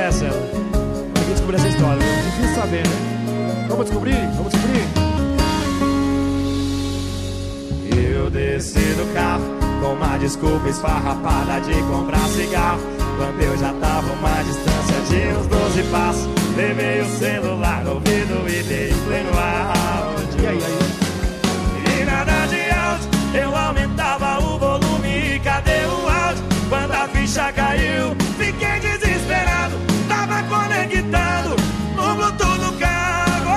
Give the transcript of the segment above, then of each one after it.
essa. Tem que descobrir essa história. É difícil saber, né? Vamos descobrir? Vamos descobrir? Eu desci do carro com uma desculpa esfarrapada de comprar cigarro. Quando eu já tava uma distância de uns 12 passos, levei o celular no ouvido e dei play no áudio. E aí? E nada de áudio, eu aumentava o volume e cadê o áudio? Quando a ficha caiu, fiquei desesperado, tava conectado no Bluetooth do carro.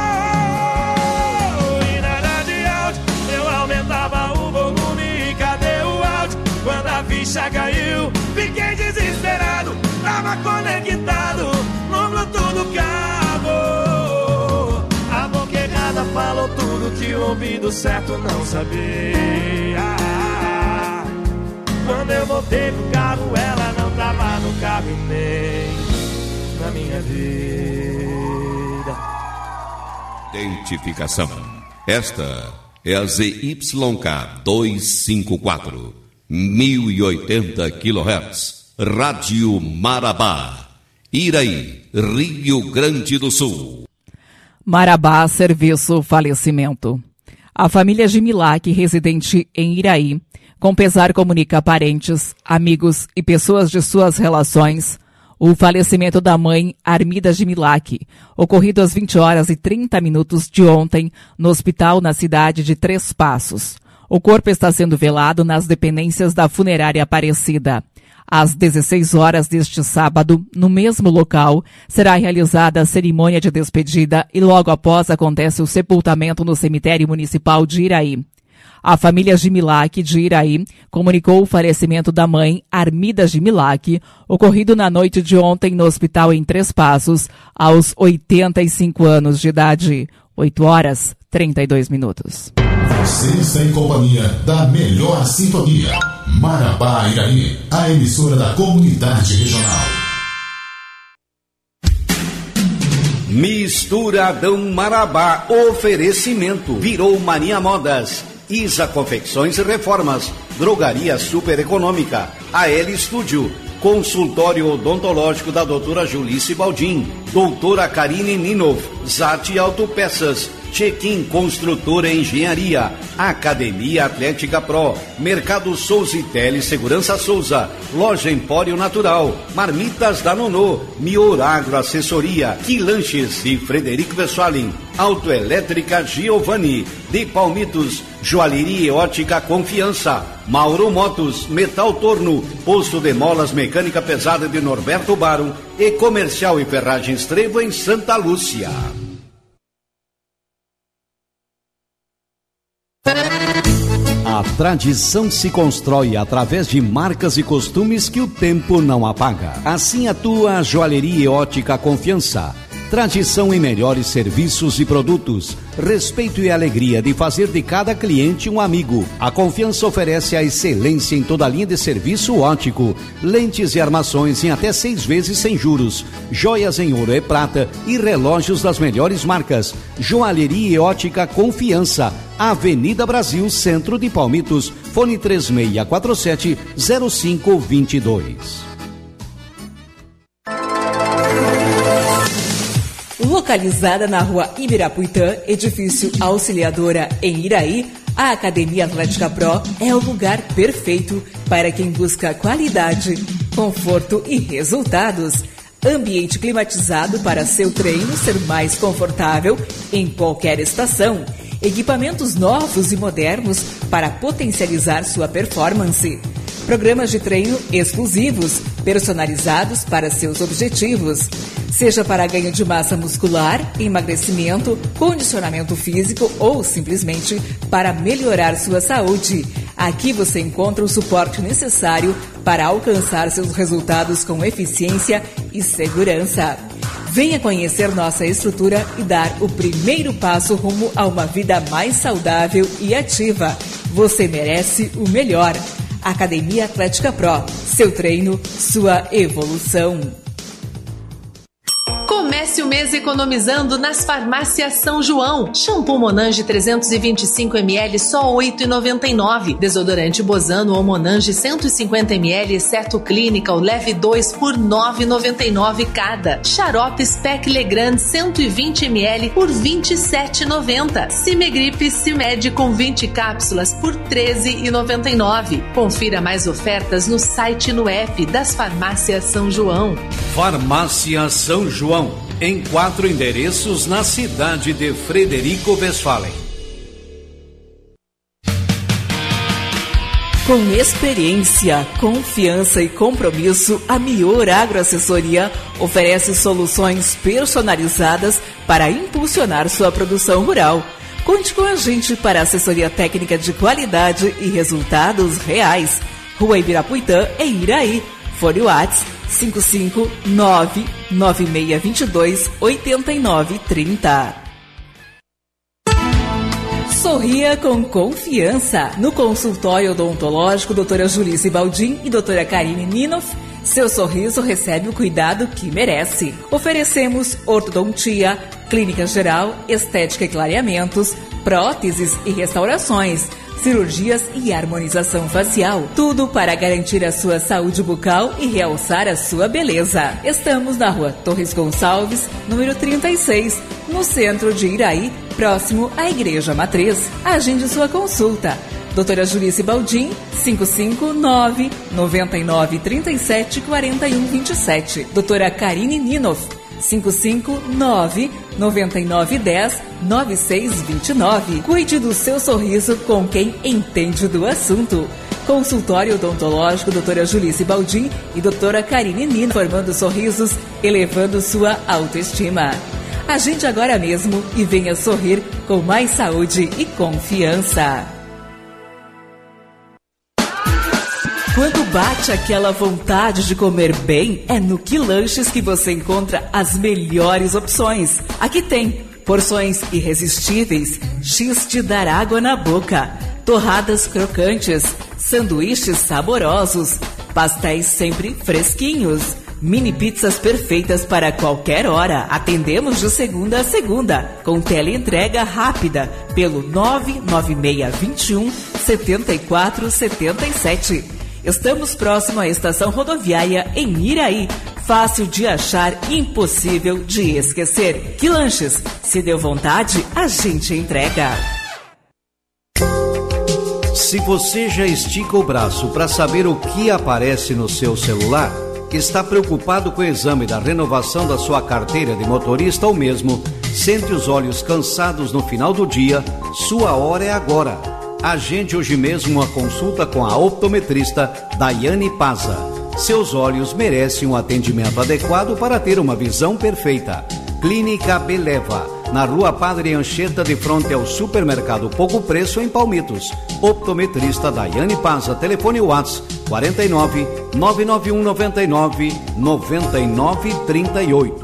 E nada de áudio, eu aumentava o volume e cadê o áudio? Quando a ficha caiu, fiquei desesperado, tava conectado no Bluetooth do carro. A boca errada falou tudo que o ouvido certo não sabia. Quando eu voltei pro carro, ela não tava no carro e nem na minha vida. Identificação. Esta é a ZYK 254, 1080 kHz. Rádio Marabá, Iraí, Rio Grande do Sul. Marabá Serviço Falecimento. A família Gimilac, residente em Iraí, com pesar comunica a parentes, amigos e pessoas de suas relações o falecimento da mãe Armida Gimilac, ocorrido às 20h30 de ontem no hospital na cidade de Três Passos. O corpo está sendo velado nas dependências da funerária Aparecida. Às 16h deste sábado, no mesmo local, será realizada a cerimônia de despedida e logo após acontece o sepultamento no cemitério municipal de Iraí. A família Gimilac de Iraí comunicou o falecimento da mãe Armida Gimilac, ocorrido na noite de ontem no hospital em Três Passos, aos 85 anos de idade. 8h32. Você está em companhia da melhor sintonia. Marabá Iraí, a emissora da comunidade regional. Misturadão Marabá, oferecimento. Virou Mania Modas. Isa Confecções e Reformas, Drogaria Super Econômica, AL Estúdio, Consultório Odontológico da doutora Julice Baldin, doutora Karine Ninov, Zati Autopeças, Check-in Construtora Engenharia, Academia Atlética Pro, Mercado Souza e Telesegurança Souza, Loja Empório Natural, Marmitas da Nonô, Mior Agro Assessoria, Quilanches e Frederico Westphalen, Autoelétrica Giovanni, De Palmitos, Joalheria e Ótica Confiança, Mauro Motos, Metal Torno, Posto de Molas Mecânica Pesada de Norberto Baro e Comercial e Ferragens Trevo em Santa Lúcia. A tradição se constrói através de marcas e costumes que o tempo não apaga. Assim atua a Joalheria e Ótica Confiança. Tradição em melhores serviços e produtos, respeito e alegria de fazer de cada cliente um amigo. A Confiança oferece a excelência em toda a linha de serviço óptico, lentes e armações em até 6 vezes sem juros, joias em ouro e prata e relógios das melhores marcas. Joalheria e Ótica Confiança, Avenida Brasil, Centro de Palmitos, fone 3647-0522. Localizada na rua Ibirapuitã, edifício Auxiliadora, em Iraí, a Academia Atlética Pro é o lugar perfeito para quem busca qualidade, conforto e resultados. Ambiente climatizado para seu treino ser mais confortável em qualquer estação. Equipamentos novos e modernos para potencializar sua performance. Programas de treino exclusivos, personalizados para seus objetivos. Seja para ganho de massa muscular, emagrecimento, condicionamento físico ou simplesmente para melhorar sua saúde. Aqui você encontra o suporte necessário para alcançar seus resultados com eficiência e segurança. Venha conhecer nossa estrutura e dar o primeiro passo rumo a uma vida mais saudável e ativa. Você merece o melhor. Academia Atlética Pro. Seu treino, sua evolução. Comece o mês economizando nas farmácias São João. Shampoo Monange 325 ml só R$ 8,99. Desodorante Bozano ou Monange 150 ml exceto Clínica ou leve 2 por R$ 9,99 cada. Xarope Spec Legrand 120 ml por R$ 27,90. Cimegripe Cimed com 20 cápsulas por R$ 13,99. Confira mais ofertas no site e no app das farmácias São João. Farmácia São João, em 4 endereços na cidade de Frederico Westphalen. Com experiência, confiança e compromisso, a Mior Agroassessoria oferece soluções personalizadas para impulsionar sua produção rural. Conte com a gente para assessoria técnica de qualidade e resultados reais. Rua Ibirapuitã, em Iraí. Fone WhatsApp 559-9622-8930. Sorria com confiança. No consultório odontológico, doutora Julice Baldin e doutora Karine Ninoff, seu sorriso recebe o cuidado que merece. Oferecemos ortodontia, clínica geral, estética e clareamentos, próteses e restaurações, cirurgias e harmonização facial. Tudo para garantir a sua saúde bucal e realçar a sua beleza. Estamos na rua Torres Gonçalves, número 36, no centro de Iraí, próximo à Igreja Matriz. Agende sua consulta. Doutora Julice Baldin, 559-9937-4127. Doutora Karine Ninoff, 559-9910-9629. Cuide do seu sorriso com quem entende do assunto. Consultório odontológico doutora Julice Baldin e doutora Karine Ninoff, formando sorrisos, elevando sua autoestima. Agende agora mesmo e venha sorrir com mais saúde e confiança. Quando bate aquela vontade de comer bem, é no Quilanches que você encontra as melhores opções. Aqui tem porções irresistíveis, X de dar água na boca, torradas crocantes, sanduíches saborosos, pastéis sempre fresquinhos, mini pizzas perfeitas para qualquer hora. Atendemos de segunda a segunda, com teleentrega rápida pelo 99621 7477. Estamos próximo à estação rodoviária em Iraí. Fácil de achar, impossível de esquecer. Quilanches, se deu vontade, a gente entrega. Se você já estica o braço para saber o que aparece no seu celular, está preocupado com o exame da renovação da sua carteira de motorista ou mesmo sente os olhos cansados no final do dia, sua hora é agora. Agende hoje mesmo uma consulta com a optometrista Daiane Paza. Seus olhos merecem um atendimento adequado para ter uma visão perfeita. Clínica Beleva, na Rua Padre Anchieta, de frente ao supermercado Pouco Preço, em Palmitos. Optometrista Daiane Paza, telefone WhatsApp 49 991 99 99 38.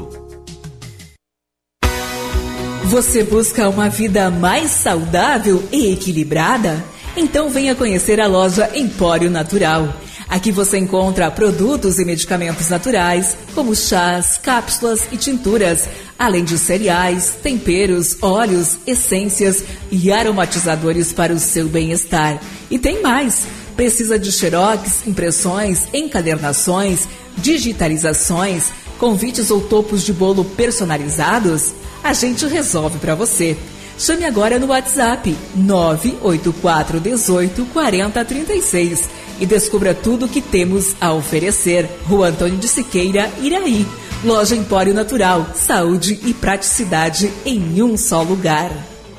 Você busca uma vida mais saudável e equilibrada? Então venha conhecer a loja Empório Natural. Aqui você encontra produtos e medicamentos naturais, como chás, cápsulas e tinturas, além de cereais, temperos, óleos, essências e aromatizadores para o seu bem-estar. E tem mais! Precisa de xerox, impressões, encadernações, digitalizações, convites ou topos de bolo personalizados? A gente resolve para você. Chame agora no WhatsApp 984 18 40 36 e descubra tudo o que temos a oferecer. Rua Antônio de Siqueira, Iraí. Loja Empório Natural, saúde e praticidade em um só lugar.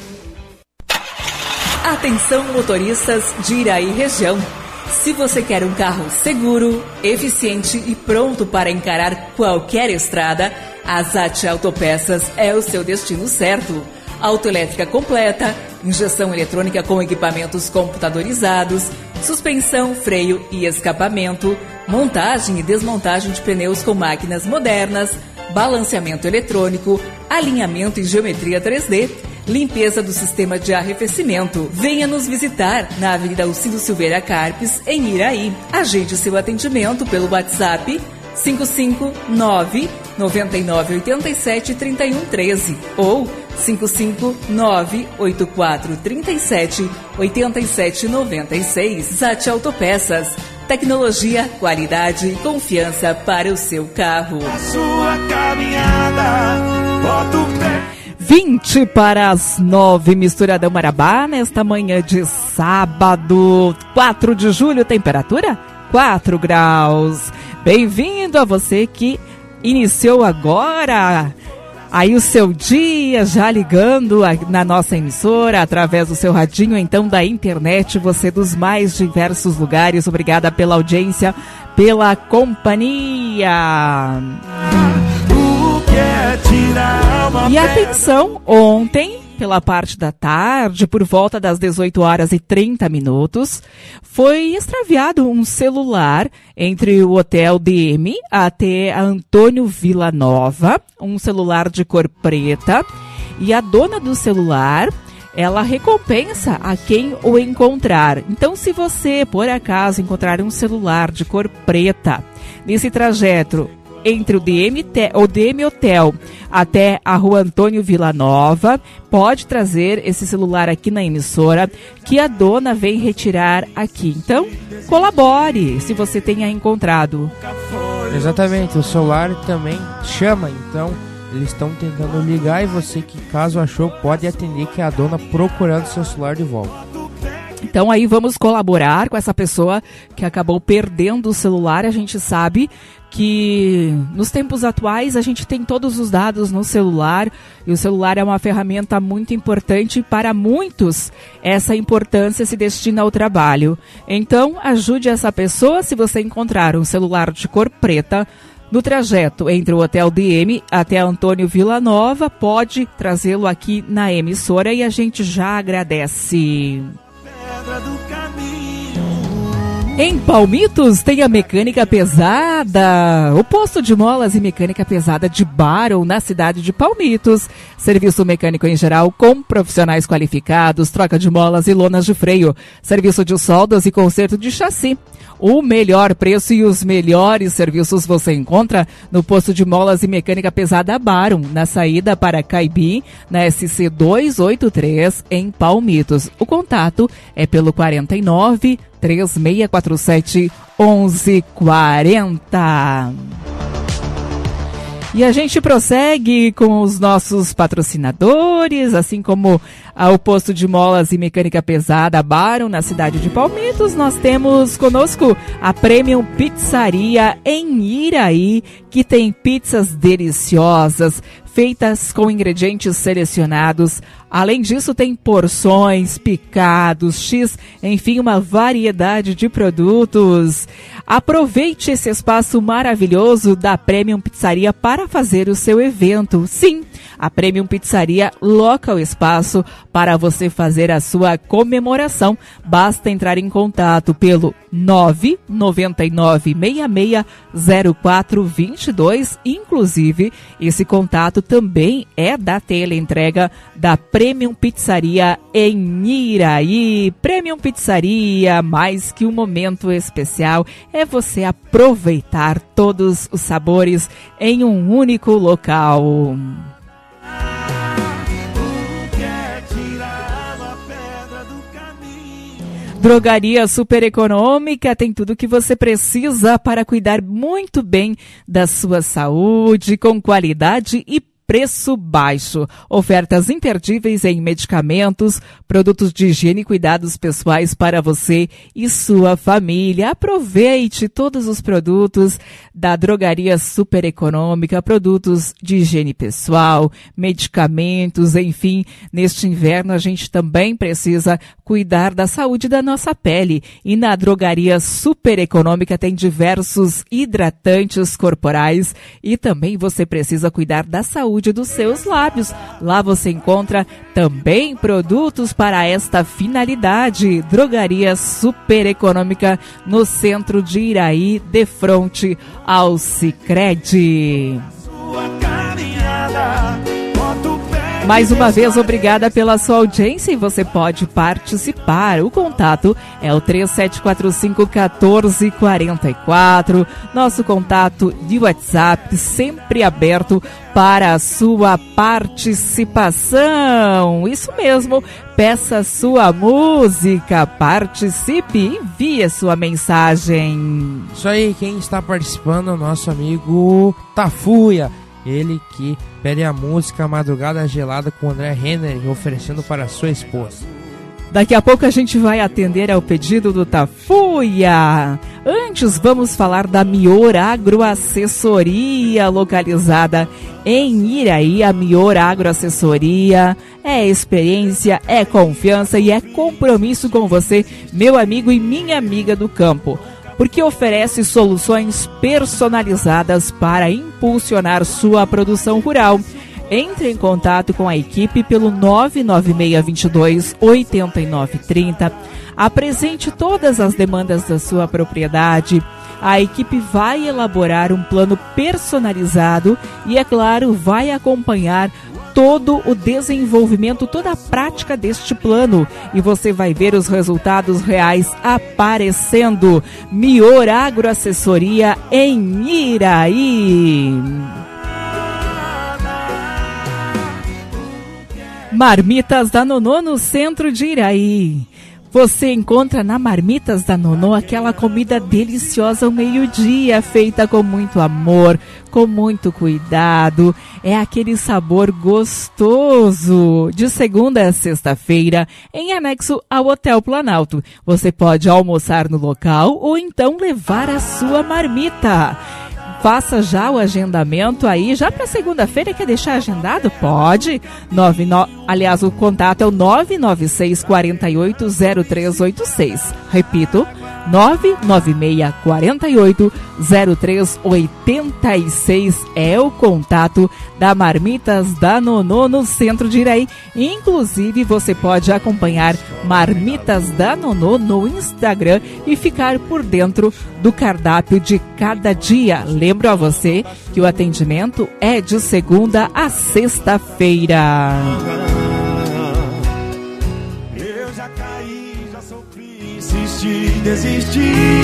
Atenção motoristas de Iraí região. Se você quer um carro seguro, eficiente e pronto para encarar qualquer estrada, a Zat Autopeças é o seu destino certo. Autoelétrica completa, injeção eletrônica com equipamentos computadorizados, suspensão, freio e escapamento, montagem e desmontagem de pneus com máquinas modernas, balanceamento eletrônico, alinhamento e geometria 3D, limpeza do sistema de arrefecimento. Venha nos visitar na Avenida Alcido Silveira Carpes, em Iraí. Agende seu atendimento pelo WhatsApp 559 9987-3113 ou 55984378796. Zate Autopeças. Tecnologia, qualidade e confiança para o seu carro. A sua caminhada, bota o pé. 20 para as 9, Misturadão Marabá, nesta manhã de sábado, 4 de julho, temperatura 4 graus. Bem-vindo a você que iniciou agora aí o seu dia, já ligando na nossa emissora, através do seu radinho, então da internet, você dos mais diversos lugares. Obrigada pela audiência, pela companhia. E atenção, ontem, pela parte da tarde, por volta das 18h30, foi extraviado um celular entre o Hotel DM até a Antônio Villanova, um celular de cor preta, e a dona do celular, ela recompensa a quem o encontrar. Então, se você, por acaso, encontrar um celular de cor preta nesse trajeto entre o DM Hotel até a Rua Antônio Villanova, pode trazer esse celular aqui na emissora, que a dona vem retirar aqui. Então, colabore se você tenha encontrado. Exatamente, o celular também chama, então eles estão tentando ligar, e você que caso achou pode atender, que é a dona procurando seu celular de volta. Então aí vamos colaborar com essa pessoa que acabou perdendo o celular. A gente sabe que nos tempos atuais a gente tem todos os dados no celular, e o celular é uma ferramenta muito importante. Para muitos, essa importância se destina ao trabalho. Então ajude essa pessoa. Se você encontrar um celular de cor preta no trajeto entre o Hotel DM até Antônio Villanova, pode trazê-lo aqui na emissora e a gente já agradece. Em Palmitos tem a Mecânica Pesada, o posto de molas e mecânica pesada de Barrow, na cidade de Palmitos. Serviço mecânico em geral com profissionais qualificados, troca de molas e lonas de freio, serviço de soldas e conserto de chassi. O melhor preço e os melhores serviços você encontra no posto de molas e mecânica pesada Barrow, na saída para Caibi, na SC 283, em Palmitos. O contato é pelo 49 3647 1140. E a gente prossegue com os nossos patrocinadores, assim como o posto de molas e mecânica pesada Barrow, na cidade de Palmitos. Nós temos conosco a Premium Pizzaria em Iraí, que tem pizzas deliciosas, feitas com ingredientes selecionados. Além disso, tem porções, picados, X, enfim, uma variedade de produtos. Aproveite esse espaço maravilhoso da Premium Pizzaria para fazer o seu evento. Sim, a Premium Pizzaria loca o espaço para você fazer a sua comemoração. Basta entrar em contato pelo 999660422. Inclusive, esse contato também é da teleentrega da Premium Pizzaria em Iraí. Premium Pizzaria, mais que um momento especial, é você aproveitar todos os sabores em um único local. Drogaria Super Econômica tem tudo o que você precisa para cuidar muito bem da sua saúde, com qualidade e preço baixo. Ofertas imperdíveis em medicamentos, produtos de higiene e cuidados pessoais para você e sua família. Aproveite todos os produtos da Drogaria Super Econômica, produtos de higiene pessoal, medicamentos, enfim. Neste inverno a gente também precisa cuidar da saúde da nossa pele. E na Drogaria Super Econômica tem diversos hidratantes corporais, e também você precisa cuidar da saúde dos seus lábios. Lá você encontra também produtos para esta finalidade. Drogaria Super Econômica, no centro de Iraí, de frente ao Sicredi. Mais uma vez, obrigada pela sua audiência e você pode participar. O contato é o 3745-1444. Nosso contato de WhatsApp sempre aberto para a sua participação. Isso mesmo, peça sua música, participe, envie sua mensagem. Isso aí, quem está participando é o nosso amigo Tafuia. Ele que pede a música Madrugada Gelada com André Renner, oferecendo para sua esposa. Daqui a pouco a gente vai atender ao pedido do Tafuia. Antes, vamos falar da Mior Agroassessoria, localizada em Iraí. A Mior Agroassessoria é experiência, é confiança e é compromisso com você, meu amigo e minha amiga do campo, porque oferece soluções personalizadas para impulsionar sua produção rural. Entre em contato com a equipe pelo 99622-8930. Apresente todas as demandas da sua propriedade. A equipe vai elaborar um plano personalizado e, é claro, vai acompanhar todo o desenvolvimento, toda a prática deste plano. E você vai ver os resultados reais aparecendo. Mior Agroassessoria em Iraí. Marmitas da Nonô no centro de Iraí. Você encontra na Marmitas da Nonô aquela comida deliciosa ao meio-dia, feita com muito amor, com muito cuidado. É aquele sabor gostoso. De segunda a sexta-feira, em anexo ao Hotel Planalto. Você pode almoçar no local ou então levar a sua marmita. Faça já o agendamento aí, já para segunda-feira. Quer deixar agendado? Pode. Aliás, o contato é o 996480386. Repito, 996480386 é o contato da Marmitas da Nonô no centro de Iraí. Inclusive, você pode acompanhar Marmitas da Nonô no Instagram e ficar por dentro do cardápio de cada dia. Lembro a você que o atendimento é de segunda a sexta-feira. Eu já caí, já sofri, insisti, desisti.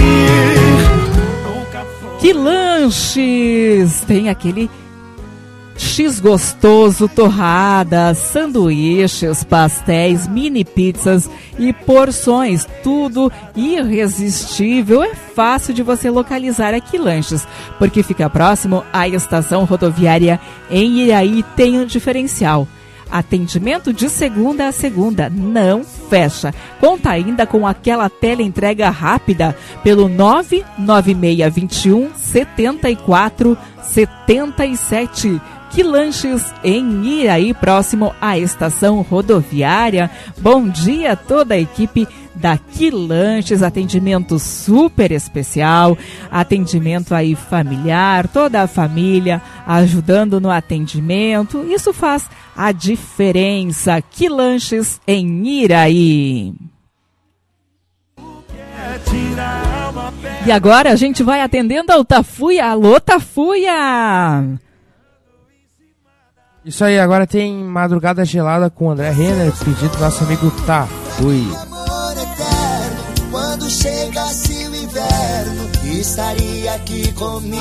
Que lanches! Tem aquele X gostoso, torradas, sanduíches, pastéis, mini pizzas e porções, tudo irresistível. É fácil de você localizar aqui Lanches, porque fica próximo à estação rodoviária em Iraí. Tem um diferencial: atendimento de segunda a segunda, não fecha. Conta ainda com aquela teleentrega rápida pelo 99621-7477. Que Lanches em Iraí, próximo à estação rodoviária. Bom dia a toda a equipe da Que Lanches, atendimento super especial, atendimento aí familiar, toda a família ajudando no atendimento. Isso faz a diferença. Que Lanches em Iraí. E agora a gente vai atendendo ao Tafuia. Alô, Tafuia! Isso aí, agora tem Madrugada Gelada com André Renner, pedido do nosso amigo Tafuia. Amor eterno, quando chegasse o inverno, estaria aqui comigo.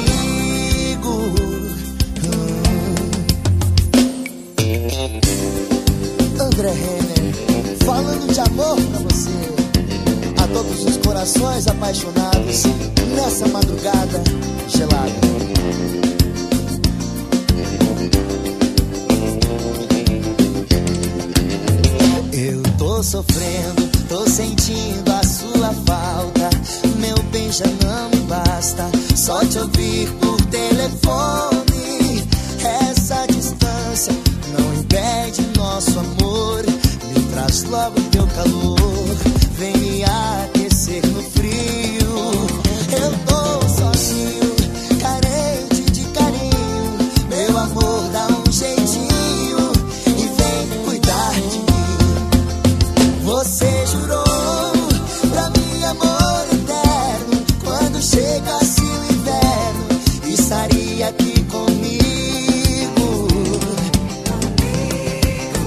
André Renner, falando de amor pra você, a todos os corações apaixonados nessa madrugada gelada. Eu tô sofrendo, tô sentindo a sua falta. Meu bem, já não me basta só te ouvir por telefone. Essa distância não impede nosso amor. Me traz logo teu calor, vem me aquecer no frio. Eu tô sozinho, carente de carinho. Meu amor, dá um jeitinho e vem cuidar de mim. Você jurou pra mim amor eterno, quando chegasse o inverno, estaria aqui comigo.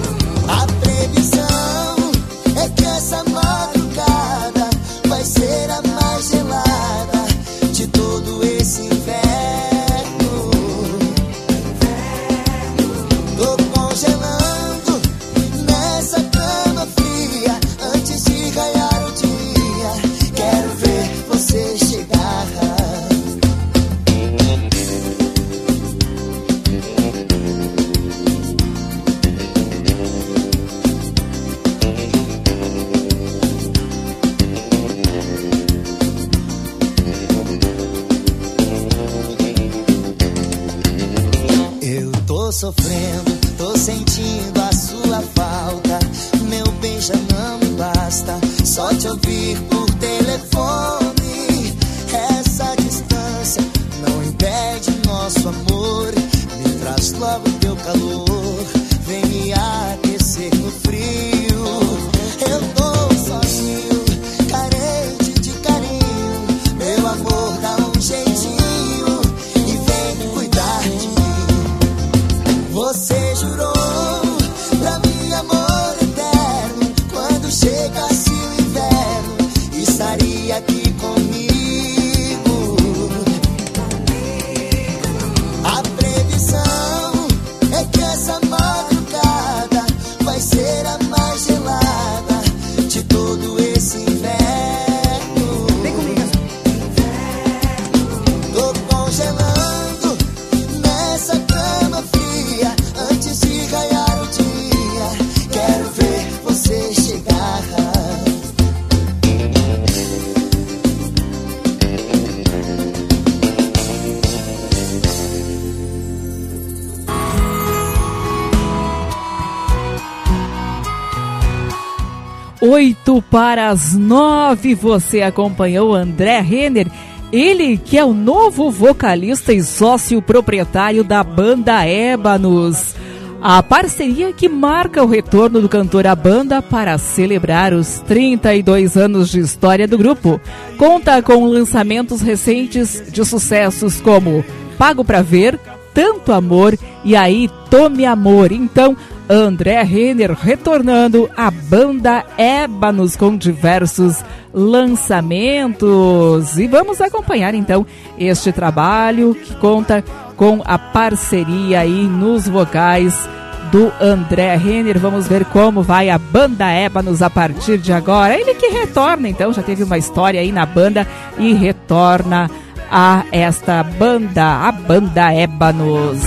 tô sofrendo, tô sentindo a sua falta. Meu bem já não me basta, só te ouvir por telefone. Essa distância não impede nosso amor. Me traz logo teu calor, vem me aquecer no frio. Eu tô sozinho, carente de carinho. Meu amor, dá um jeitinho e vem cuidar de mim. Você jurou pra mim amor eterno. Quando chegasse o inverno, estaria aqui comigo. A previsão é que essa madrugada vai ser a mais gelada de todo esse inverno. Vem comigo. Tô congelando nessa cama fria antes de raiar o dia. Quero ver você chegar. Oito para as 9, você acompanhou André Renner, ele que é o novo vocalista e sócio proprietário da banda Ébanos. A parceria que marca o retorno do cantor à banda para celebrar os 32 anos de história do grupo. Conta com lançamentos recentes de sucessos como Pago Pra Ver, Tanto Amor e Aí Tome Amor. Então, André Renner retornando à banda Ébanos com diversos lançamentos. E vamos acompanhar então este trabalho que conta com a parceria aí nos vocais do André Renner. Vamos ver como vai a banda Ébanos a partir de agora. Ele que retorna, então, já teve uma história aí na banda e retorna a esta banda, a banda Ébanos.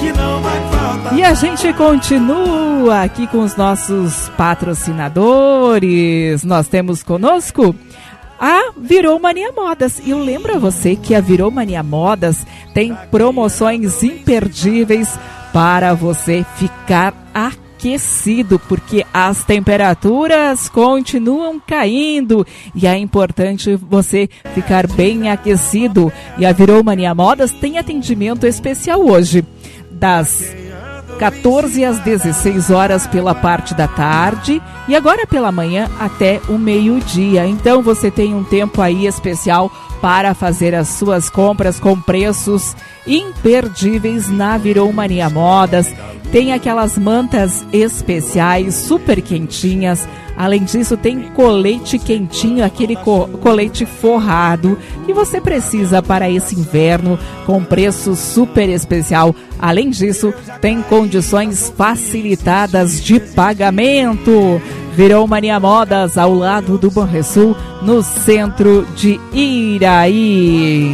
E a gente continua aqui com os nossos patrocinadores. Nós temos conosco a Virou Mania Modas. E eu lembro a você que a Virou Mania Modas tem promoções imperdíveis para você ficar aquecido, porque as temperaturas continuam caindo e é importante você ficar bem aquecido. E a Virou Mania Modas tem atendimento especial hoje, das 14 às 16 horas pela parte da tarde e agora pela manhã até o meio-dia. Então você tem um tempo aí especial para fazer as suas compras com preços imperdíveis na Virou Mania Modas. Tem aquelas mantas especiais super quentinhas. Além disso, tem colete quentinho, aquele colete forrado que você precisa para esse inverno, com preço super especial. Além disso, tem condições facilitadas de pagamento. Virou Mania Modas, ao lado do Banrisul, no centro de Iraí.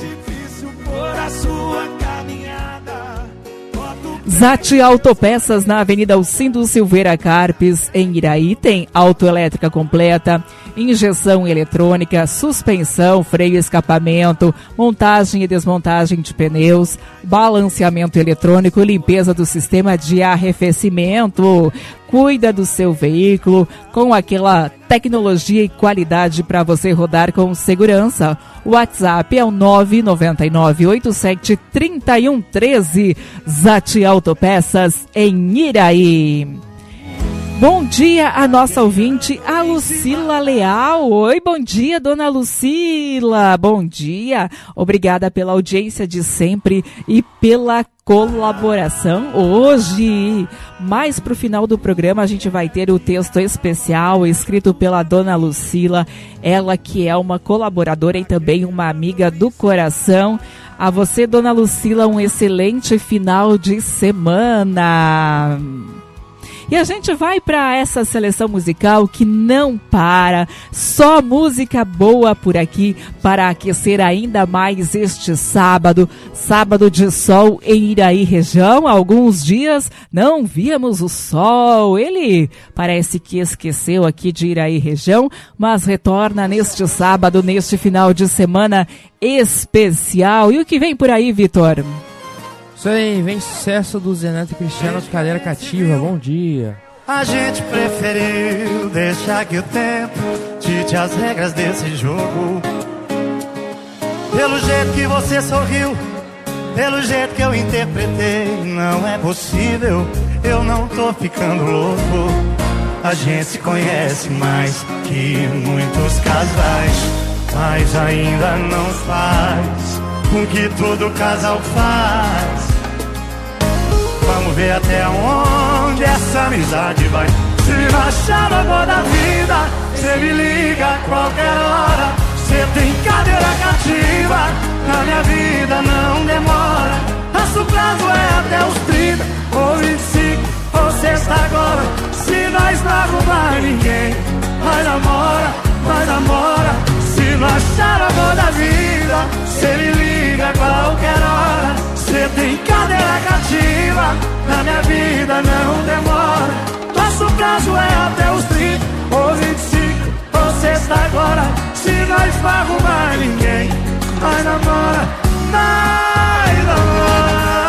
Zati Autopeças, na Avenida Alcindo Silveira Carpes, em Iraí, tem autoelétrica completa, injeção eletrônica, suspensão, freio e escapamento, montagem e desmontagem de pneus, balanceamento eletrônico, limpeza do sistema de arrefecimento. Cuida do seu veículo com aquela tecnologia e qualidade para você rodar com segurança. O WhatsApp é o 999873113. Zati Autopeças em Iraí. Bom dia a nossa ouvinte, a Lucila Leal. Oi, bom dia, dona Lucila. Bom dia. Obrigada pela audiência de sempre e pela colaboração. Hoje, mais para o final do programa, a gente vai ter o texto especial escrito pela dona Lucila, ela que é uma colaboradora e também uma amiga do coração. A você, dona Lucila, um excelente final de semana. E a gente vai para essa seleção musical que não para, só música boa por aqui para aquecer ainda mais este sábado, sábado de sol em Iraí região. Há alguns dias não víamos o sol, ele parece que esqueceu aqui de Iraí região, mas retorna neste sábado, neste final de semana especial. E o que vem por aí, Vitor? Isso aí, vem sucesso do Zeneto Cristiano, Cadeira Cativa, bom dia. A gente preferiu deixar que o tempo dite as regras desse jogo. Pelo jeito que você sorriu, pelo jeito que eu interpretei, não é possível, eu não tô ficando louco. A gente se conhece mais que muitos casais, mas ainda não faz o que todo casal faz. Vamos ver até onde essa amizade vai. Se não achar o amor da vida, cê me liga a qualquer hora. Cê tem cadeira cativa, na minha vida não demora. Nosso prazo é até os 30 ou 25 ou sexta agora. Se nós não arrumar ninguém, nós namora, nós namora. Se não achar o amor da vida, cê me liga a qualquer hora. Cê tem cadeira cativa, na minha vida não demora. Nosso prazo é até os 30 ou 25 ou sexta agora. Se nós não arrumar ninguém, nós namora, nós namora.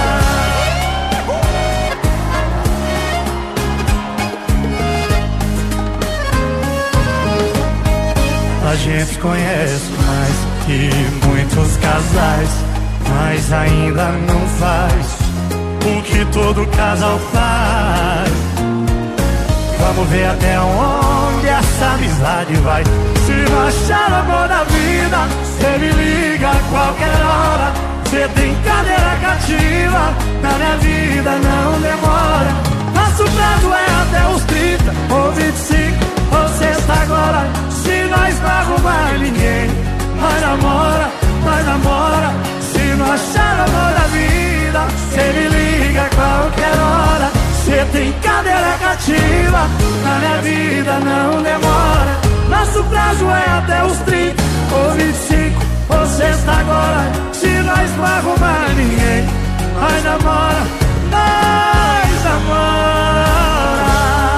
A gente conhece mais que muitos casais, mas ainda não faz o que todo casal faz. Vamos ver até onde essa amizade vai. Se não achar o amor da vida, cê me liga a qualquer hora. Cê tem cadeira cativa, na minha vida não demora. Nosso prazo é até os 30 ou 25 ou sexta agora. Se nós não arrumar ninguém, nós namora, nós namora. Se não achar o amor da vida, cê me liga a qualquer hora. Cê tem cadeira cativa, na minha vida não demora. Nosso prazo é até os 30 ou 25 ou sexta agora. Se nós não arrumar ninguém, nós namora, nós namora.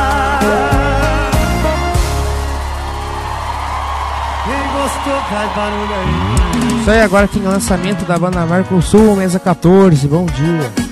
Quem gostou faz barulho aí. Isso aí, agora tem o lançamento da banda Marco Sul, mesa 14, bom dia.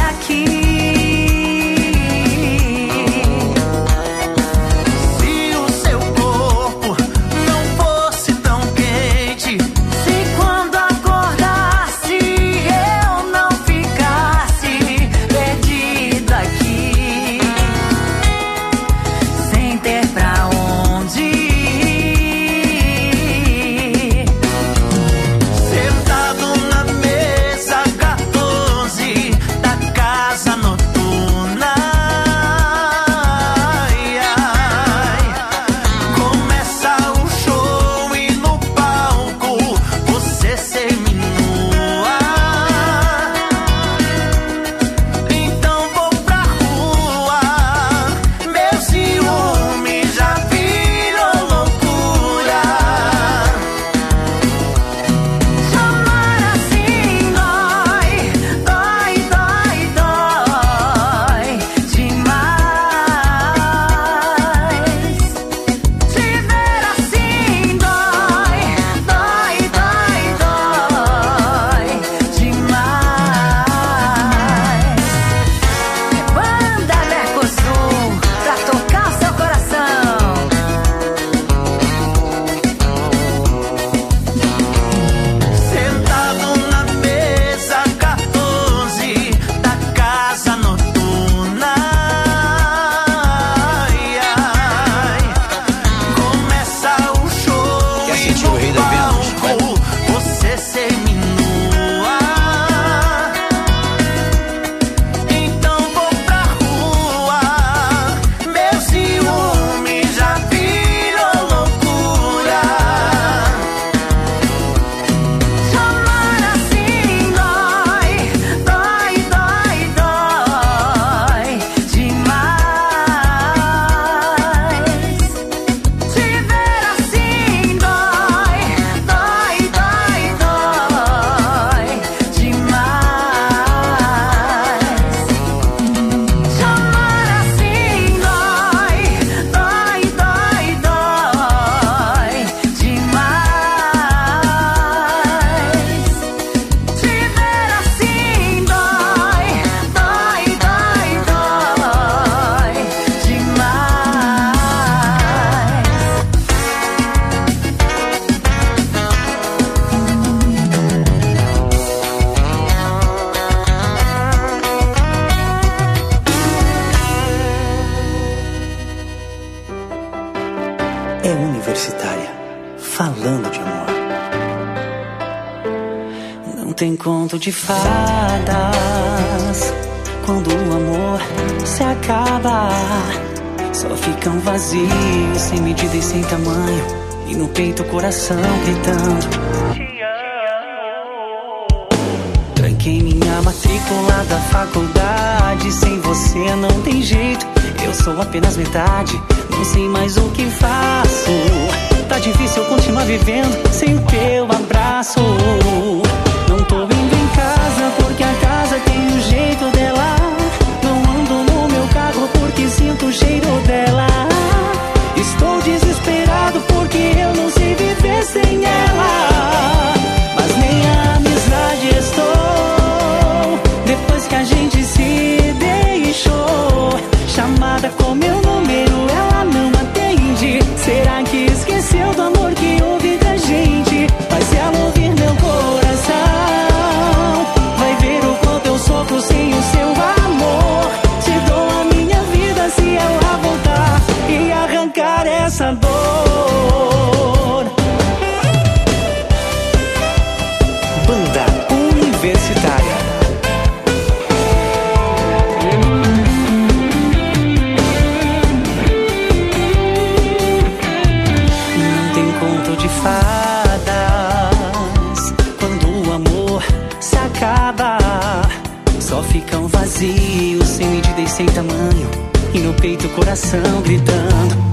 Se o universitária, falando de amor. Não tem conto de fadas quando o amor se acaba. Só ficam vazios, sem medida e sem tamanho, e no peito o coração gritando. Tranquei minha matrícula da faculdade, sem você não tem jeito, eu sou apenas metade, não sei mais o que faço. Tá difícil continuar vivendo sem o teu abraço. Não tô indo em casa porque a casa tem o jeito dela. Não ando no meu carro porque sinto o cheiro dela. Estou desesperado porque eu não sei viver sem ela. Mas nem a amizade estou, depois que a gente se deixou. Chamada com meu número, ela não atende. Será que esqueceu do amor que houve da gente? Mas se ela ouvir meu coração, vai ver o quanto eu sofro sem o seu amor. Te dou a minha vida se ela voltar e arrancar essa dor. Banda Universitária. Não tem conto de fadas quando o amor se acaba. Só ficam vazios, sem medida e sem tamanho, e no peito o coração gritando.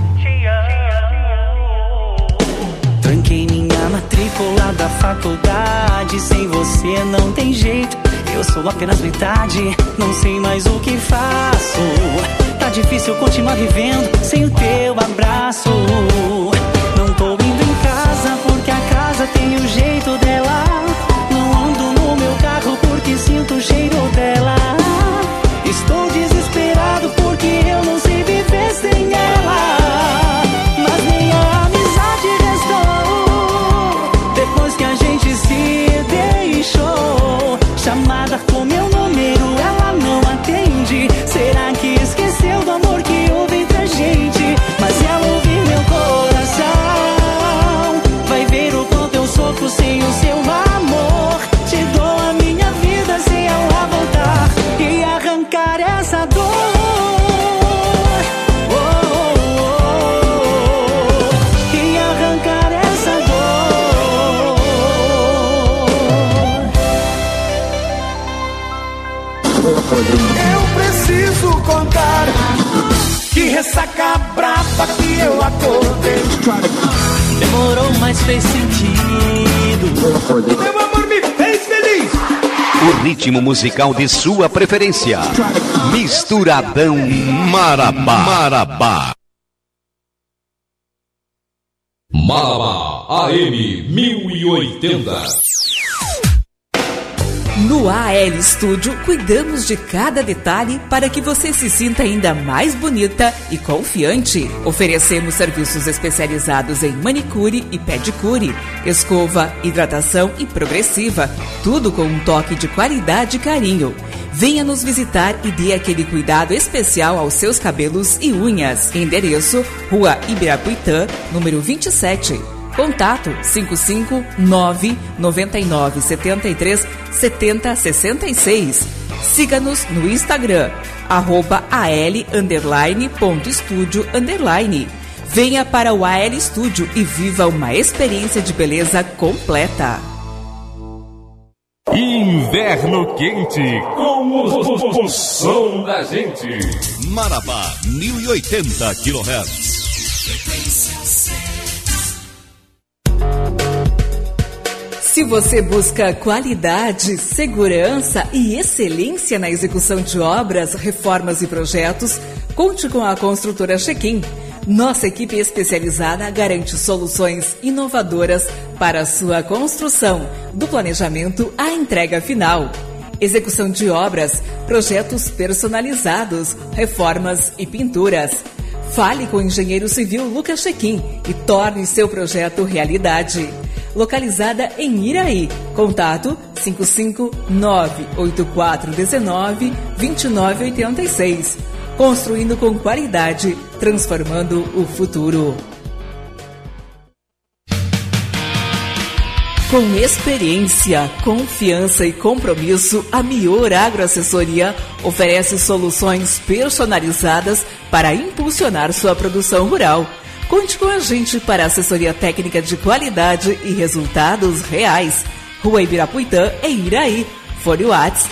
Tranquei minha matrícula da faculdade, sem você não tem jeito, eu sou apenas metade, não sei mais o que faço. Tá difícil continuar vivendo sem o teu abraço. Não tô indo em casa porque a casa tem o jeito dela. Não ando no meu carro porque sinto o cheiro dela. Estou desesperado porque eu não sei viver sem ela. Mas nem a amizade restou, depois que a gente se deixou. Chamada com meu número, ela não atende. Será que esqueceu do amor que houve entre a gente? Mas se ela ouvir meu coração, vai ver o quanto eu sofro sem o seu amor. Te dou a minha vida se ela voltar e arrancar essa dor. E arrancar essa dor. Eu preciso contar que ressaca brava que eu acordei. Demorou, mas fez sentido. Meu amor me fez feliz. O ritmo musical de sua preferência. Misturadão Marabá. Marabá AM 1080. No AL Studio, cuidamos de cada detalhe para que você se sinta ainda mais bonita e confiante. Oferecemos serviços especializados em manicure e pedicure, escova, hidratação e progressiva, tudo com um toque de qualidade e carinho. Venha nos visitar e dê aquele cuidado especial aos seus cabelos e unhas. Endereço: Rua Ibirapuitã, número 27. Contato 559-9973-7066. Siga-nos no Instagram, @al_.studio_. Venha para o AL Studio e viva uma experiência de beleza completa. Inverno quente com o som da gente. Marabá 1080 kHz. Se você busca qualidade, segurança e excelência na execução de obras, reformas e projetos, conte com a construtora Check-in. Nossa equipe especializada garante soluções inovadoras para a sua construção, do planejamento à entrega final. Execução de obras, projetos personalizados, reformas e pinturas. Fale com o engenheiro civil Lucas Check-in e torne seu projeto realidade. Localizada em Iraí. Contato 559-8419-2986. Construindo com qualidade, transformando o futuro. Com experiência, confiança e compromisso, a Mior Agroassessoria oferece soluções personalizadas para impulsionar sua produção rural. Conte com a gente para assessoria técnica de qualidade e resultados reais. Rua Ibirapuitã, em Iraí. Fone WhatsApp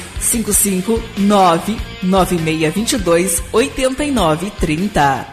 559-9622-8930.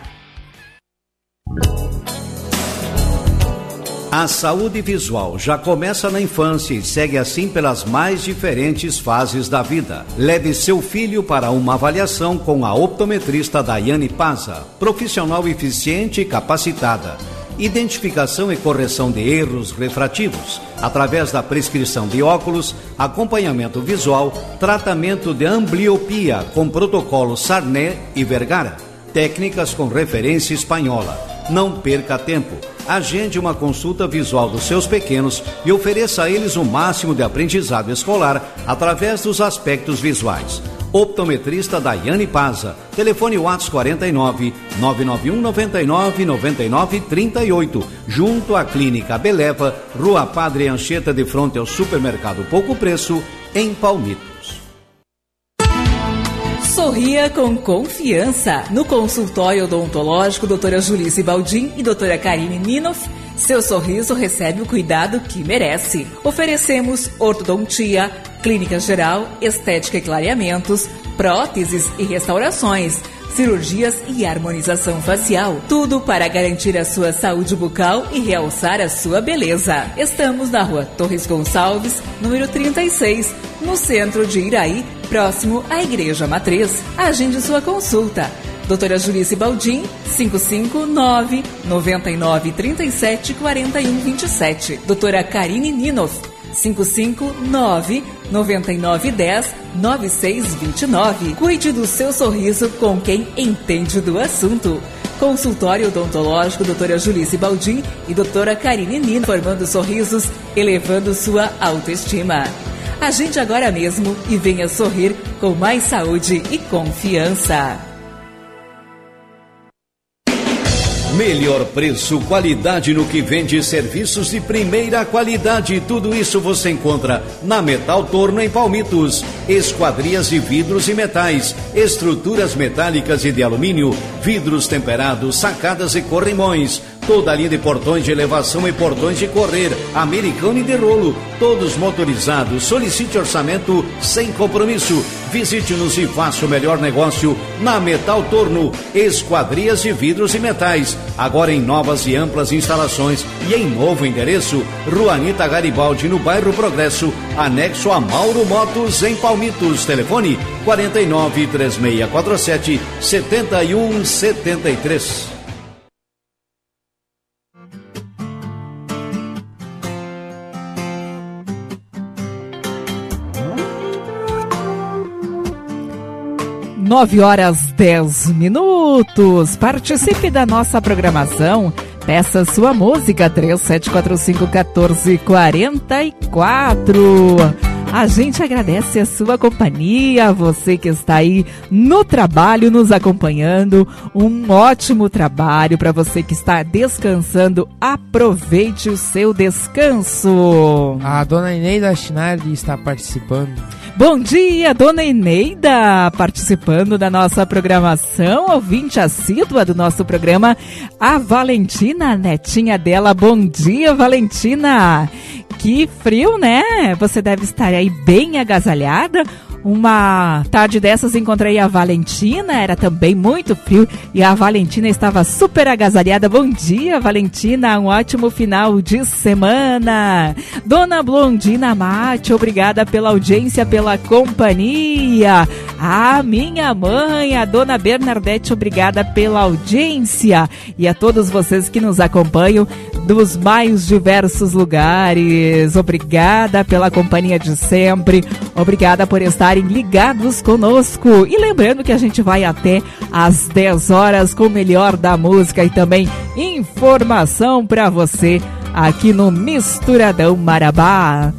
A saúde visual já começa na infância e segue assim pelas mais diferentes fases da vida. Leve seu filho para uma avaliação com a optometrista Daiane Paza, profissional eficiente e capacitada. Identificação e correção de erros refrativos, através da prescrição de óculos, acompanhamento visual, tratamento de ambliopia com protocolo Sarné e Vergara, técnicas com referência espanhola. Não perca tempo. Agende uma consulta visual dos seus pequenos e ofereça a eles o máximo de aprendizado escolar através dos aspectos visuais. Optometrista Daiane Paza. Telefone WhatsApp 49 991 99 99 38. Junto à Clínica Beleva, Rua Padre Anchieta, de frente ao Supermercado Pouco Preço, em Palmitos. Sorria com confiança. No consultório odontológico, doutora Julice Baldin e doutora Karine Ninoff, seu sorriso recebe o cuidado que merece. Oferecemos ortodontia, clínica geral, estética e clareamentos, próteses e restaurações, cirurgias e harmonização facial. Tudo para garantir a sua saúde bucal e realçar a sua beleza. Estamos na Rua Torres Gonçalves, número 36, no centro de Iraí, próximo à Igreja Matriz. Agende sua consulta. Doutora Julice Baldin, 559-9937-4127. Doutora Karine Ninoff, 559-9910-9629. Cuide do seu sorriso com quem entende do assunto. Consultório odontológico doutora Julice Baldin e doutora Karine Ninoff, formando sorrisos, elevando sua autoestima. Agende agora mesmo e venha sorrir com mais saúde e confiança. Melhor preço, qualidade no que vende, serviços de primeira qualidade. Tudo isso você encontra na Metal Torno, em Palmitos. Esquadrias de vidros e metais, estruturas metálicas e de alumínio, vidros temperados, sacadas e corrimões. Toda a linha de portões de elevação e portões de correr, americano e de rolo, todos motorizados. Solicite orçamento sem compromisso. Visite-nos e faça o melhor negócio na Metal Torno. Esquadrias de vidros e metais, agora em novas e amplas instalações e em novo endereço. Rua Anita Garibaldi, no bairro Progresso, anexo a Mauro Motos, em Palmitos. Telefone 49 3647 7173. Nove horas 10 minutos. Participe da nossa programação. Peça sua música 3745-1444. A gente agradece a sua companhia, você que está aí no trabalho nos acompanhando. Um ótimo trabalho para você que está descansando. Aproveite o seu descanso. A dona Eneida Schnardi está participando. Bom dia, dona Eneida, participando da nossa programação, ouvinte assídua do nosso programa, a Valentina, a netinha dela. Bom dia, Valentina. Que frio, né? Você deve estar aí bem agasalhada. Uma tarde dessas encontrei a Valentina, era também muito frio e a Valentina estava super agasalhada. Bom dia, Valentina, um ótimo final de semana. Dona Blondina Mate, obrigada pela audiência, pela companhia. A minha mãe, a dona Bernadette, obrigada pela audiência. E a todos vocês que nos acompanham dos mais diversos lugares, obrigada pela companhia de sempre, obrigada por estarem ligados conosco. E lembrando que a gente vai até às 10 horas com o melhor da música e também informação para você aqui no Misturadão Marabá.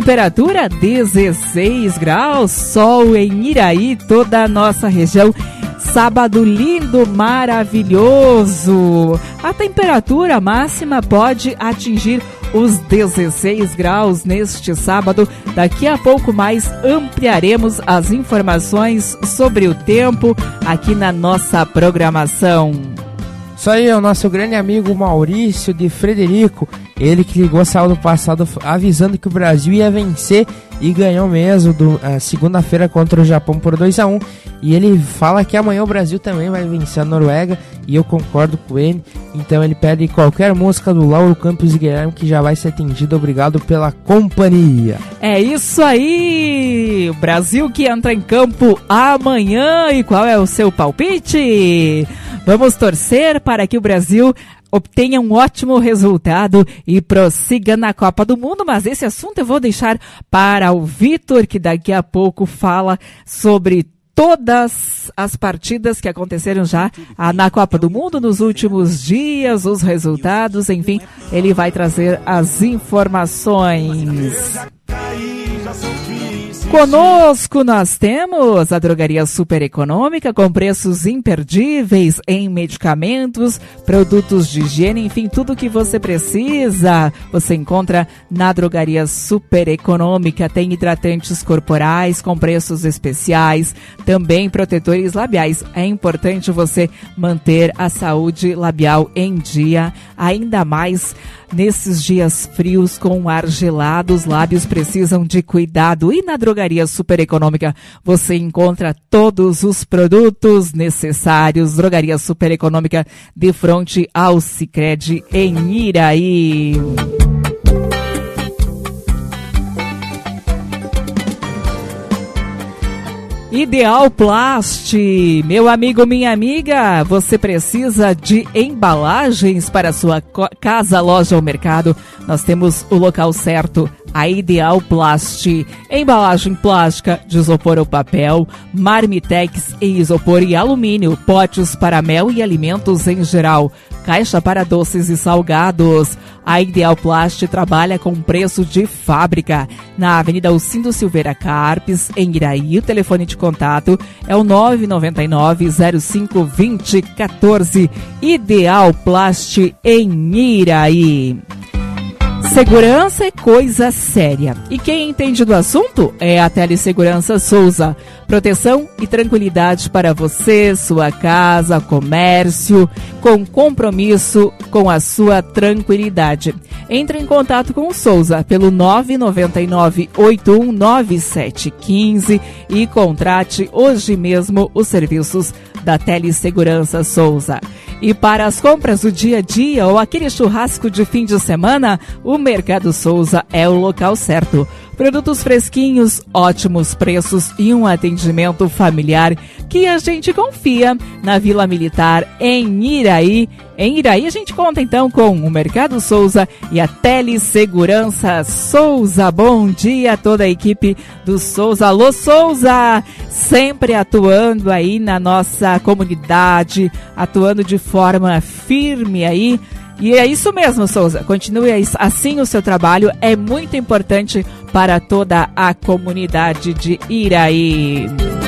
Temperatura 16 graus, sol em Iraí, toda a nossa região Sábado lindo, maravilhoso. A temperatura máxima pode atingir os 16 graus neste sábado. Daqui a pouco mais ampliaremos as informações sobre o tempo aqui na nossa programação. Isso aí, é o nosso grande amigo Maurício de Frederico, ele que ligou sábado passado avisando que o Brasil ia vencer e ganhou mesmo segunda-feira contra o Japão por 2-1, e ele fala que amanhã o Brasil também vai vencer a Noruega, e eu concordo com ele. Então ele pede qualquer música do Lauro Campos e Guilherme que já vai ser atendida. Obrigado pela companhia. É isso aí, o Brasil que entra em campo amanhã. E qual é o seu palpite? Vamos torcer para que o Brasil obtenha um ótimo resultado e prossiga na Copa do Mundo, mas esse assunto eu vou deixar para o Vitor, que daqui a pouco fala sobre todas as partidas que aconteceram já na Copa do Mundo nos últimos dias, os resultados, enfim, ele vai trazer as informações. Conosco nós temos a Drogaria Super Econômica, com preços imperdíveis em medicamentos, produtos de higiene, enfim, tudo que você precisa você encontra na Drogaria Super Econômica. Tem hidratantes corporais com preços especiais, também protetores labiais. É importante você manter a saúde labial em dia, ainda mais nesses dias frios com ar gelado. Os lábios precisam de cuidado, e na Drogaria Super Econômica você encontra todos os produtos necessários. Drogaria Super Econômica, de frente ao Sicredi em Iraí. Ideal Plast, meu amigo, minha amiga, você precisa de embalagens para sua casa, loja ou mercado? Nós temos o local certo, a Ideal Plast. Embalagem plástica, de isopor ou papel, marmitex em isopor e alumínio, potes para mel e alimentos em geral, caixa para doces e salgados. A Ideal Plast trabalha com preço de fábrica. Na Avenida Alcindo Silveira Carpes, em Iraí, o telefone de contato é o 999-052014. Ideal Plast em Iraí. Segurança é coisa séria. E quem entende do assunto é a Telesegurança Souza. Proteção e tranquilidade para você, sua casa, comércio, com compromisso com a sua tranquilidade. Entre em contato com o Souza pelo 999-819715 e contrate hoje mesmo os serviços da Telesegurança Souza. E para as compras do dia a dia ou aquele churrasco de fim de semana, o Mercado Souza é o local certo. Produtos fresquinhos, ótimos preços e um atendimento familiar que a gente confia na Vila Militar, em Iraí. Em Iraí a gente conta então com o Mercado Souza e a Telesegurança Souza. Bom dia a toda a equipe do Souza. Alô, Souza! Sempre atuando aí na nossa comunidade, atuando de forma firme aí. E é isso mesmo, Souza. Continue assim o seu trabalho. É muito importante para toda a comunidade de Iraí.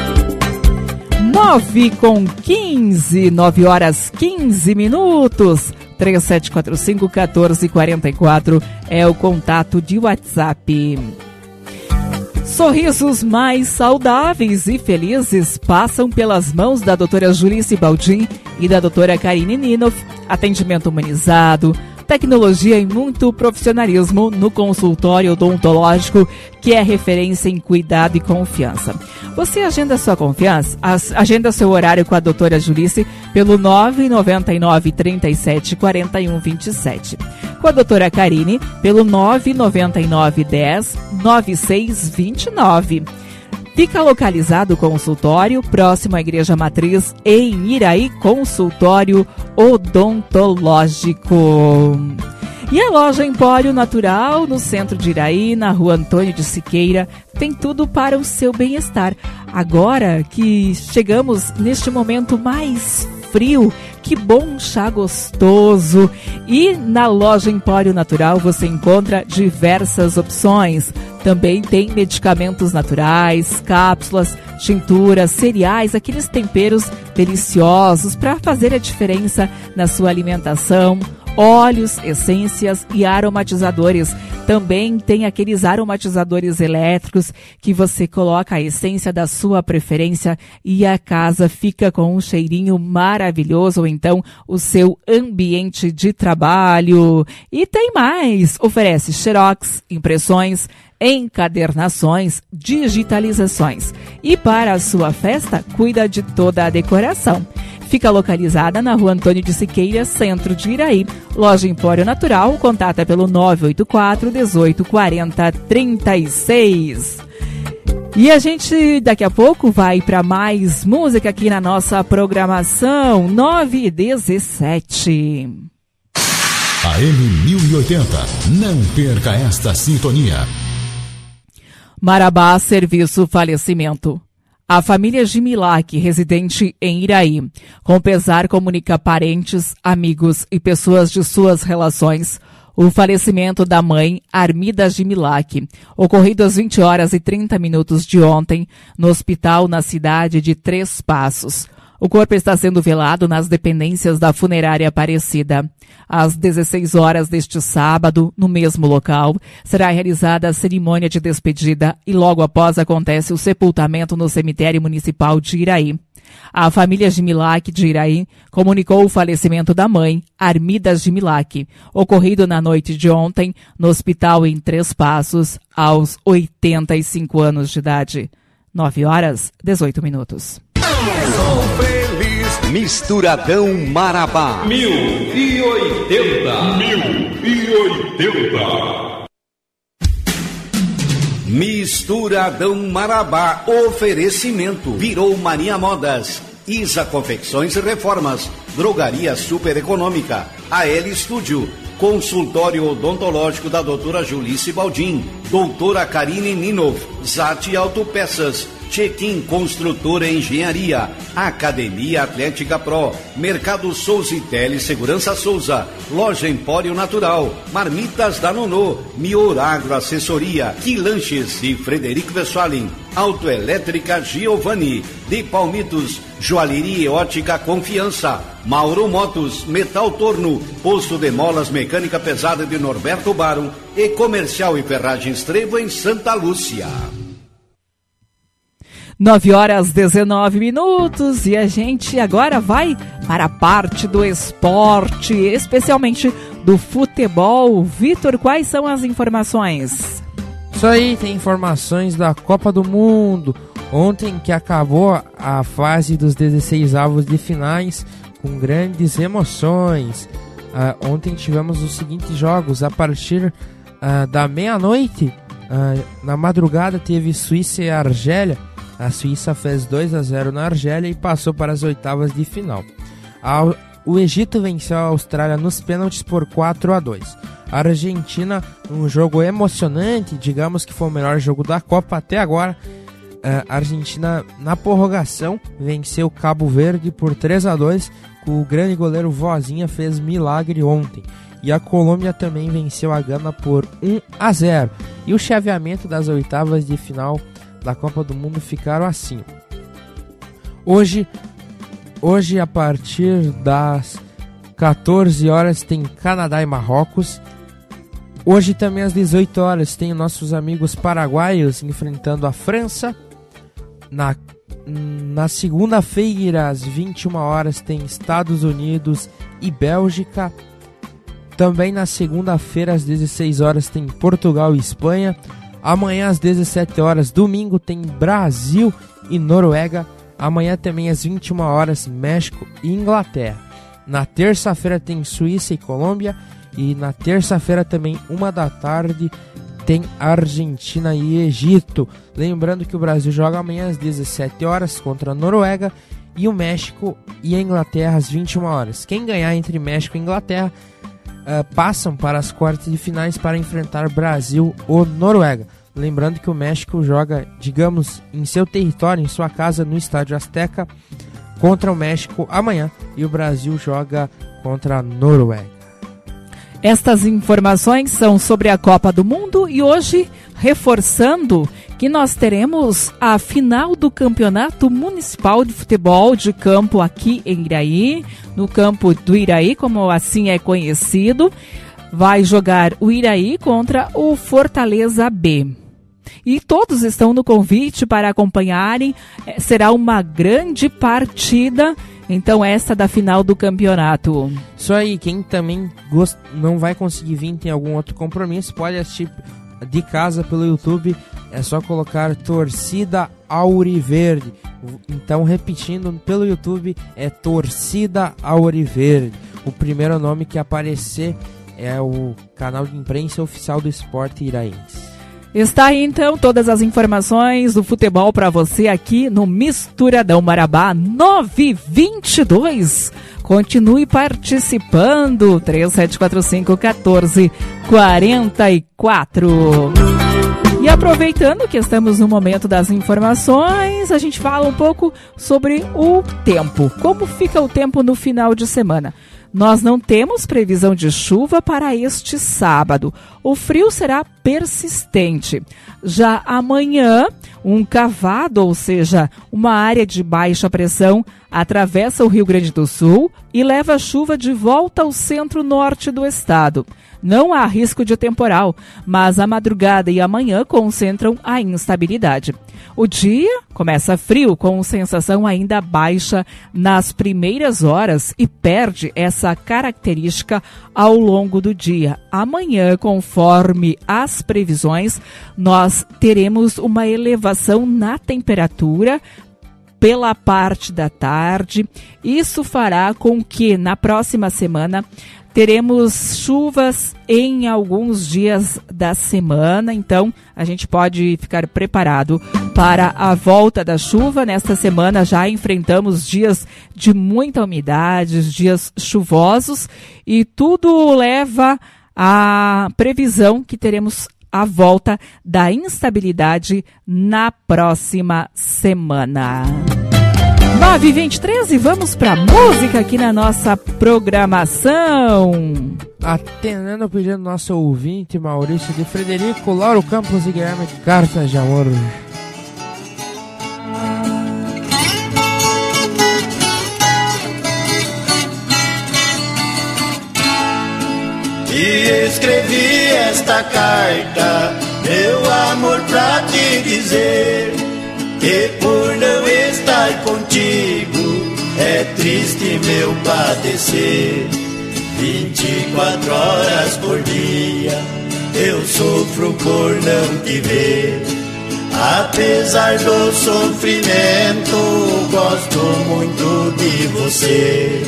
9 horas 15 minutos. 3745-1444 é o contato de WhatsApp. Sorrisos mais saudáveis e felizes passam pelas mãos da doutora Julice Baldin e da doutora Karine Ninoff. Atendimento humanizado, tecnologia e muito profissionalismo no consultório odontológico, que é referência em cuidado e confiança. Você agenda sua confiança? Agenda seu horário com a doutora Julice pelo 999-37-4127. Com a doutora Karine pelo 999-10-9629. Fica localizado o consultório próximo à Igreja Matriz em Iraí, consultório odontológico. E a loja Empório Natural, no centro de Iraí, na rua Antônio de Siqueira, tem tudo para o seu bem-estar. Agora que chegamos neste momento mais frio. Que bom chá gostoso! E na loja Empório Natural você encontra diversas opções. Também tem medicamentos naturais, cápsulas, tinturas, cereais, aqueles temperos deliciosos para fazer a diferença na sua alimentação. Óleos, essências e aromatizadores. Também tem aqueles aromatizadores elétricos que você coloca a essência da sua preferência e a casa fica com um cheirinho maravilhoso, ou então o seu ambiente de trabalho. E tem mais! Oferece xerox, impressões, encadernações, digitalizações. E para a sua festa, cuida de toda a decoração. Fica localizada na Rua Antônio de Siqueira, centro de Iraí. Loja Empório Natural, contata pelo 984 18 40 36. E a gente daqui a pouco vai para mais música aqui na nossa programação 9h17. AM 1080, não perca esta sintonia. Marabá Serviço Falecimento. A família Gimilac, residente em Iraí, com pesar comunica parentes, amigos e pessoas de suas relações o falecimento da mãe Armida Gimilac, ocorrido às 20h30 de ontem, no hospital na cidade de Três Passos. O corpo está sendo velado nas dependências da funerária Aparecida. Às 16h deste sábado, no mesmo local, será realizada a cerimônia de despedida e logo após acontece o sepultamento no cemitério municipal de Iraí. A família Gimilac de Iraí comunicou o falecimento da mãe, Armida Gimilac, ocorrido na noite de ontem no hospital em Três Passos, aos 85 anos de idade. 9h18. Sou feliz. Misturadão Marabá 1080. Misturadão Marabá. Oferecimento. Virou Mania Modas. Isa Confecções e Reformas. Drogaria Super Econômica. AL Estúdio. Consultório odontológico da doutora Julice Baldin. Doutora Karine Ninov. Zati Autopeças. Check-in Construtora Engenharia, Academia Atlética Pro, Mercado Souza e Telesegurança Souza, Loja Empório Natural, Marmitas da Nonô, Mior Agro Assessoria, Quilanches de Frederico Westphalen, Autoelétrica Giovanni, de Palmitos, Joalheria e Ótica Confiança, Mauro Motos, Metal Torno, Posto de Molas Mecânica Pesada de Norberto Baron e Comercial e Ferragens Trevo em Santa Lúcia. 9h19 e a gente agora vai para a parte do esporte, especialmente do futebol. Vitor, quais são as informações? Isso aí, tem informações da Copa do Mundo. Ontem que acabou a fase dos 16avos de finais com grandes emoções. Ontem tivemos os seguintes jogos. A partir da meia-noite, na madrugada teve Suíça e Argélia. A Suíça fez 2-0 na Argélia e passou para as oitavas de final. O Egito venceu a Austrália nos pênaltis por 4-2. A Argentina, um jogo emocionante, digamos que foi o melhor jogo da Copa até agora. A Argentina, na prorrogação, venceu Cabo Verde por 3-2. O grande goleiro Vozinha fez milagre ontem. E a Colômbia também venceu a Gana por 1-0. E o chaveamento das oitavas de final da Copa do Mundo ficaram assim. Hoje a partir das 14 horas tem Canadá e Marrocos. Hoje também às 18 horas tem nossos amigos paraguaios enfrentando a França. Na segunda-feira às 21 horas tem Estados Unidos e Bélgica. Também na segunda-feira às 16 horas tem Portugal e Espanha. Amanhã às 17 horas, domingo, tem Brasil e Noruega. Amanhã também às 21 horas, México e Inglaterra. Na terça-feira tem Suíça e Colômbia. E na terça-feira também, 13h, tem Argentina e Egito. Lembrando que o Brasil joga amanhã às 17 horas contra a Noruega. E o México e a Inglaterra às 21 horas. Quem ganhar entre México e Inglaterra passam para as quartas de finais para enfrentar Brasil ou Noruega. Lembrando que o México joga, digamos, em seu território, em sua casa, no Estádio Azteca, contra o México amanhã e o Brasil joga contra a Noruega. Estas informações são sobre a Copa do Mundo e hoje, reforçando que nós teremos a final do Campeonato Municipal de Futebol de Campo aqui em Iraí, no campo do Iraí, como assim é conhecido. Vai jogar o Iraí contra o Fortaleza B. E todos estão no convite para acompanharem. Será uma grande partida, então, essa da final do campeonato. Isso aí, quem também não vai conseguir vir, tem algum outro compromisso, pode assistir de casa pelo YouTube. É só colocar Torcida Auriverde. Então, repetindo, pelo YouTube é Torcida Auriverde. O primeiro nome que aparecer é o canal de imprensa oficial do esporte iraense. Está aí, então, todas as informações do futebol para você aqui no Misturadão Marabá 922. Continue participando, 3745-1444. E aproveitando que estamos no momento das informações, a gente fala um pouco sobre o tempo. Como fica o tempo no final de semana? Nós não temos previsão de chuva para este sábado. O frio será persistente. Já amanhã, um cavado, ou seja, uma área de baixa pressão, atravessa o Rio Grande do Sul e leva a chuva de volta ao centro-norte do estado. Não há risco de temporal, mas a madrugada e amanhã concentram a instabilidade. O dia começa frio, com sensação ainda baixa nas primeiras horas e perde essa característica ao longo do dia. Amanhã, conforme as previsões, nós teremos uma elevação na temperatura pela parte da tarde. Isso fará com que na próxima semana teremos chuvas em alguns dias da semana, então a gente pode ficar preparado para a volta da chuva. Nesta semana já enfrentamos dias de muita umidade, dias chuvosos, e tudo leva à previsão que teremos a volta da instabilidade na próxima semana. 9h23 e vamos pra música aqui na nossa programação. Atendendo o pedido do nosso ouvinte Maurício de Frederico, Lauro Campos e Guilherme Cartas de Amor. E escrevi esta carta, meu amor, pra te dizer que por não estar contigo é triste meu padecer. 24 horas por dia eu sofro por não te ver. Apesar do sofrimento, gosto muito de você.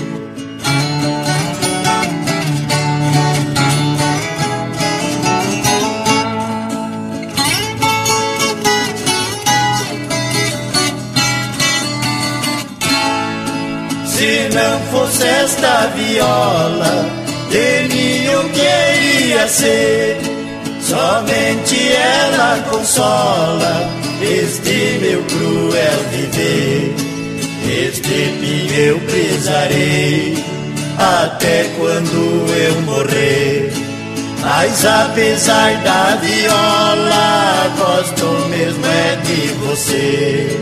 Se não fosse esta viola, de mim eu queria ser. Somente ela consola este meu cruel viver. Este fim eu prezarei até quando eu morrer. Mas apesar da viola, gosto mesmo é de você.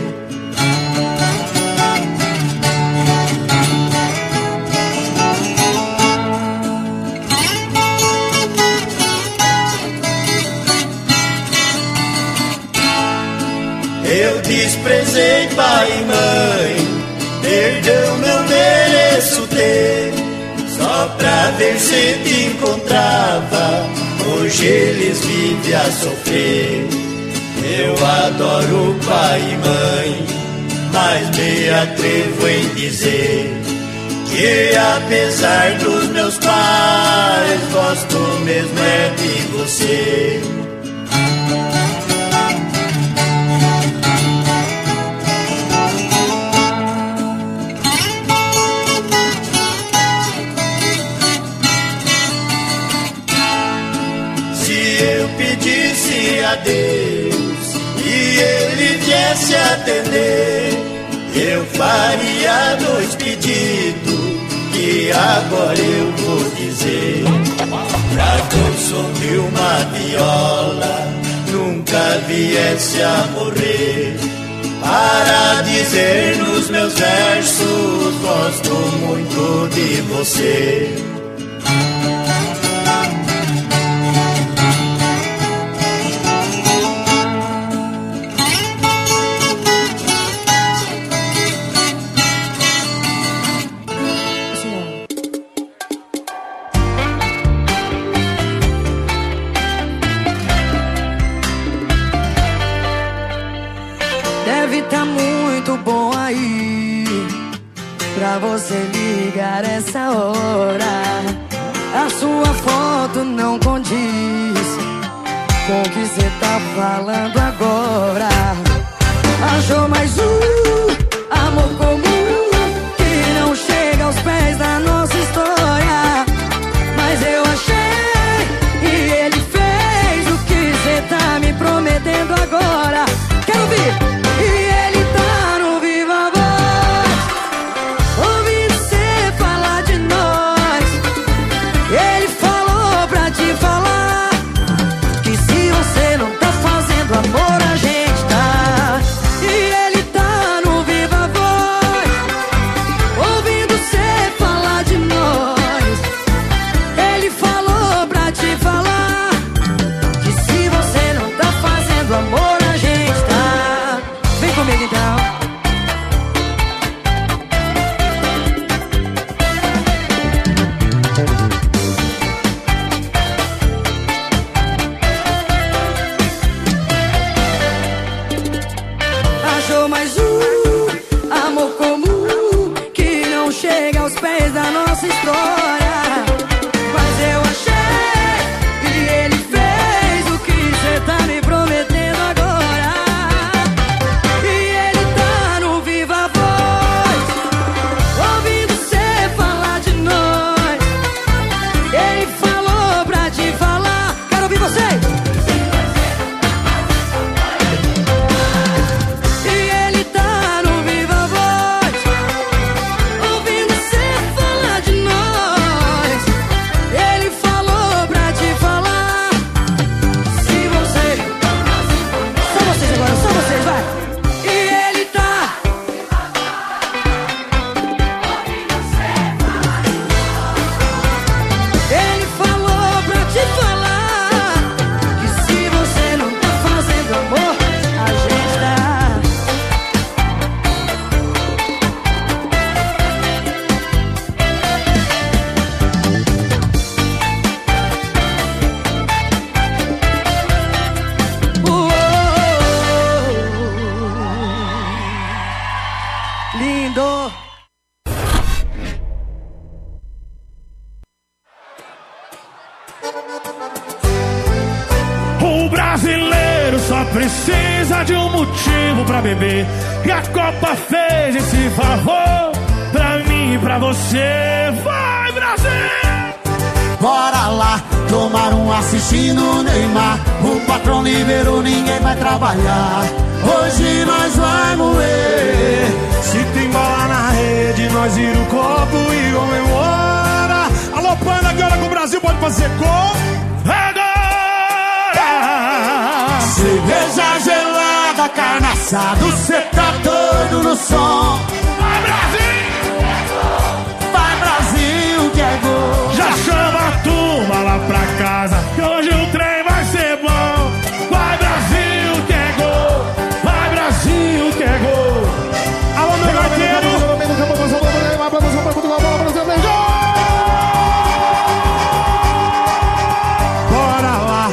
Eu desprezei pai e mãe, perdão não mereço ter. Só pra ver se te encontrava, hoje eles vivem a sofrer. Eu adoro pai e mãe, mas me atrevo em dizer que apesar dos meus pais, gosto mesmo é de você. Pedisse a Deus e ele viesse atender, eu faria 2 pedidos que agora eu vou dizer. Pra que o som de uma viola nunca viesse a morrer, para dizer nos meus versos, gosto muito de você. Pra você ligar essa hora, a sua foto não condiz com o que cê tá falando agora. Achou mais amor comum que não chega aos pés da nossa história. Mas eu achei e ele fez o que cê tá me prometendo agora. Quero ouvir! Precisa de um motivo pra beber, e a Copa fez esse favor pra mim e pra você. Vai, Brasil! Bora lá, tomar um assistindo Neymar. O patrão liberou, ninguém vai trabalhar. Hoje nós vai moer. Se tem bola na rede, nós vira o copo e comemora. Alô, Panda, que hora que o Brasil pode fazer gol? Cerveja gelada, carne assada, cê tá todo no som. Vai, Brasil! Vai, Brasil, que é gol. Já chama a turma lá pra casa.